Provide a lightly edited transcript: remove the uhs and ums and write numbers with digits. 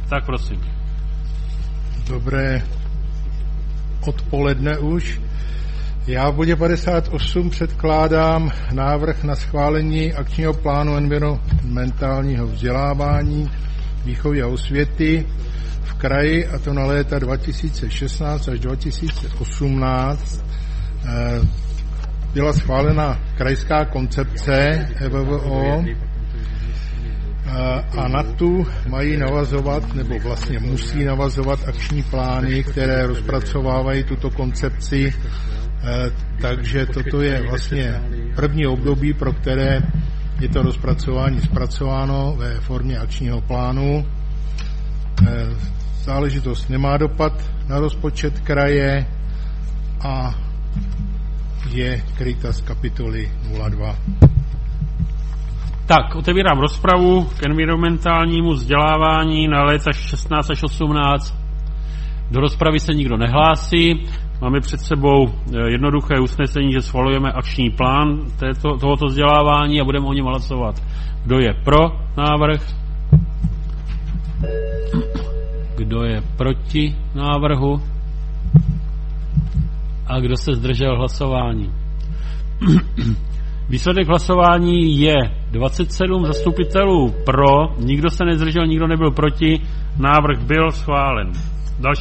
Tak prosím. Dobré odpoledne už. Já v bodě 58 předkládám návrh na schválení akčního plánu environmentálního vzdělávání, výchovy a osvěty v kraji, a to na léta 2016 až 2018. Byla schválena krajská koncepce EVVO a na tu mají navazovat, nebo vlastně musí navazovat akční plány, které rozpracovávají tuto koncepci. Takže toto je vlastně první období, pro které je to rozpracování zpracováno ve formě akčního plánu. Záležitost nemá dopad na rozpočet kraje a je kryta z kapitoly 02. Tak, otevírám rozpravu k environmentálnímu vzdělávání na léta 16 až 18. Do rozpravy se nikdo nehlásí. Máme před sebou jednoduché usnesení, že schvalujeme akční plán tohoto vzdělávání a budeme o něm hlasovat. Kdo je pro návrh? Kdo je proti návrhu? A kdo se zdržel hlasování? Výsledek hlasování je 27 zastupitelů pro, nikdo se nezdržel, nikdo nebyl proti, návrh byl schválen.